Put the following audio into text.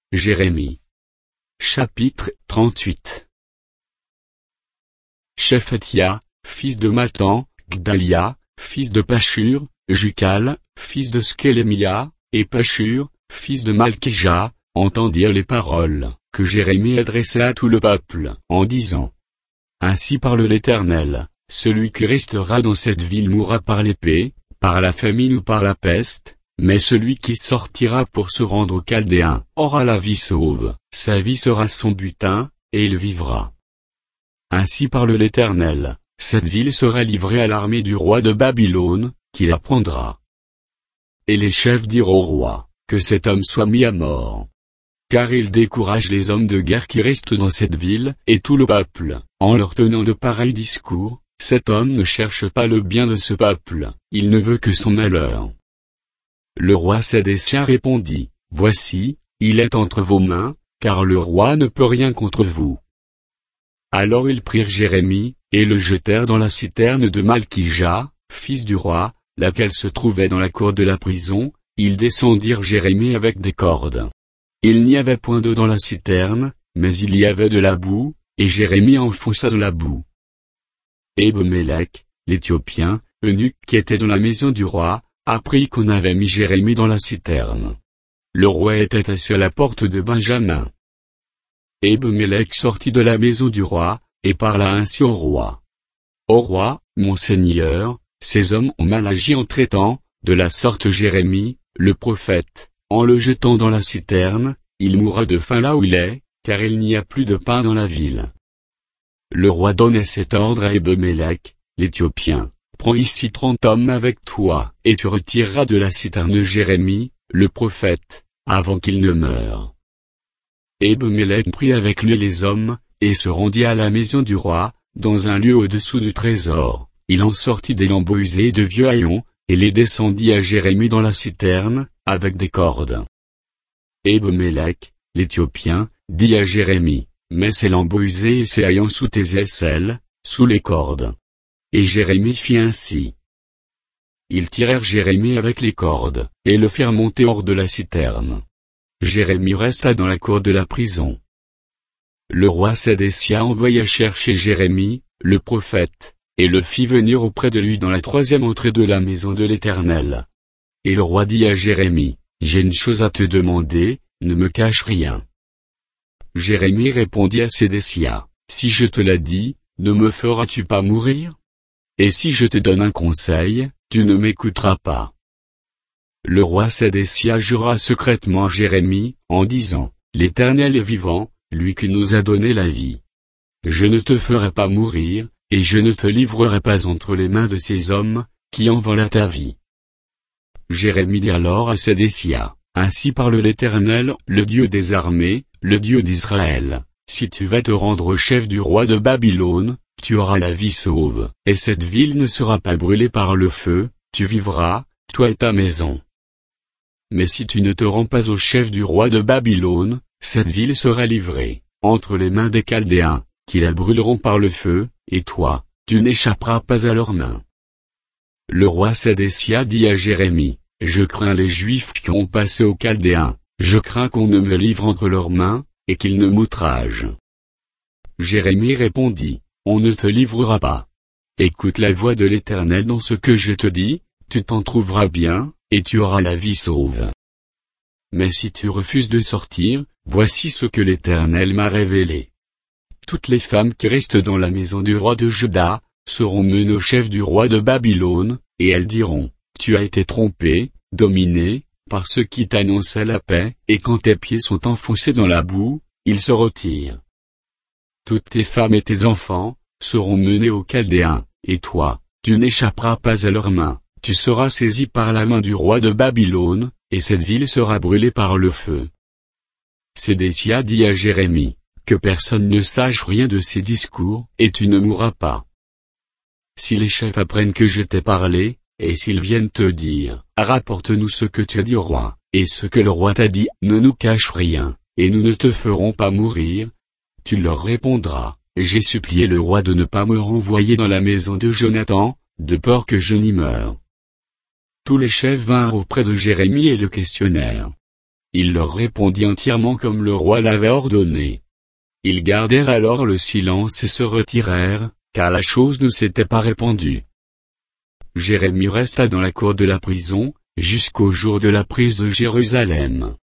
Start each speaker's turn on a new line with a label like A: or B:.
A: Jérémie. Chapitre 38. Shephatia, fils de Mathan, Gdalia, fils de Pashur, Jucal, fils de Skelémia, et Pashur, fils de Malkija, entendirent les paroles que Jérémie adressait à tout le peuple, en disant: Ainsi parle l'Éternel, celui qui restera dans cette ville mourra par l'épée, par la famine ou par la peste, mais celui qui sortira pour se rendre aux Chaldéens aura la vie sauve, sa vie sera son butin, et il vivra. Ainsi parle l'Éternel, cette ville sera livrée à l'armée du roi de Babylone, qui la prendra. Et les chefs dirent au roi, que cet homme soit mis à mort. Car il décourage les hommes de guerre qui restent dans cette ville, et tout le peuple, en leur tenant de pareils discours. Cet homme ne cherche pas le bien de ce peuple, il ne veut que son malheur. Le roi Sédécia répondit: Voici, il est entre vos mains, car le roi ne peut rien contre vous. Alors ils prirent Jérémie, et le jetèrent dans la citerne de Malkija, fils du roi, laquelle se trouvait dans la cour de la prison. Ils descendirent Jérémie avec des cordes. Il n'y avait point d'eau dans la citerne, mais il y avait de la boue, et Jérémie enfonça dans la boue. Ebed-Mélec, l'Éthiopien, eunuque qui était dans la maison du roi, apprit qu'on avait mis Jérémie dans la citerne. Le roi était assis à la porte de Benjamin. Ebed-Mélec sortit de la maison du roi, et parla ainsi au roi. Ô roi, mon seigneur, ces hommes ont mal agi en traitant, de la sorte Jérémie, le prophète, en le jetant dans la citerne, il mourra de faim là où il est, car il n'y a plus de pain dans la ville. Le roi donnait cet ordre à Ebed-Mélec, l'Éthiopien: Prends ici 30 hommes avec toi, et tu retireras de la citerne Jérémie, le prophète, avant qu'il ne meure. Ebed-Mélec prit avec lui les hommes, et se rendit à la maison du roi, dans un lieu au-dessous du trésor. Il en sortit des lambeaux usés et de vieux haillons, et les descendit à Jérémie dans la citerne, avec des cordes. Ebed-Mélec, l'Éthiopien, dit à Jérémie: Mets ces lambeaux usés et ces haillons sous tes aisselles, sous les cordes. Et Jérémie fit ainsi. Ils tirèrent Jérémie avec les cordes, et le firent monter hors de la citerne. Jérémie resta dans la cour de la prison. Le roi Sédécia envoya chercher Jérémie, le prophète, et le fit venir auprès de lui dans la 3e entrée de la maison de l'Éternel. Et le roi dit à Jérémie: J'ai une chose à te demander, ne me cache rien. Jérémie répondit à Sédécia: Si je te l'ai dit, ne me feras-tu pas mourir? Et si je te donne un conseil, tu ne m'écouteras pas. Le roi Sédécia jura secrètement à Jérémie, en disant: L'Éternel est vivant, lui qui nous a donné la vie. Je ne te ferai pas mourir, et je ne te livrerai pas entre les mains de ces hommes, qui en veulent ta vie. Jérémie dit alors à Sédécia: Ainsi parle l'Éternel, le Dieu des armées, le Dieu d'Israël: Si tu vas te rendre au chef du roi de Babylone, tu auras la vie sauve, et cette ville ne sera pas brûlée par le feu, tu vivras, toi et ta maison. Mais si tu ne te rends pas au chef du roi de Babylone, cette ville sera livrée, entre les mains des Chaldéens, qui la brûleront par le feu, et toi, tu n'échapperas pas à leurs mains. Le roi Sédécia dit à Jérémie: Je crains les Juifs qui ont passé aux Chaldéens, je crains qu'on ne me livre entre leurs mains, et qu'ils ne m'outragent. Jérémie répondit: On ne te livrera pas. Écoute la voix de l'Éternel dans ce que je te dis, tu t'en trouveras bien, et tu auras la vie sauve. Mais si tu refuses de sortir, voici ce que l'Éternel m'a révélé. Toutes les femmes qui restent dans la maison du roi de Juda, seront menées au chef du roi de Babylone, et elles diront: Tu as été trompé, dominé, par ceux qui t'annonçaient la paix, et quand tes pieds sont enfoncés dans la boue, ils se retirent. Toutes tes femmes et tes enfants seront menés aux Chaldéens, et toi, tu n'échapperas pas à leurs mains, tu seras saisi par la main du roi de Babylone, et cette ville sera brûlée par le feu. Sédécia dit à Jérémie: Que personne ne sache rien de ces discours, et tu ne mourras pas. Si les chefs apprennent que je t'ai parlé, et s'ils viennent te dire: Rapporte-nous ce que tu as dit au roi, et ce que le roi t'a dit, ne nous cache rien, et nous ne te ferons pas mourir, tu leur répondras: J'ai supplié le roi de ne pas me renvoyer dans la maison de Jonathan, de peur que je n'y meure. Tous les chefs vinrent auprès de Jérémie et le questionnèrent. Il leur répondit entièrement comme le roi l'avait ordonné. Ils gardèrent alors le silence et se retirèrent, car la chose ne s'était pas répandue. Jérémie resta dans la cour de la prison, jusqu'au jour de la prise de Jérusalem.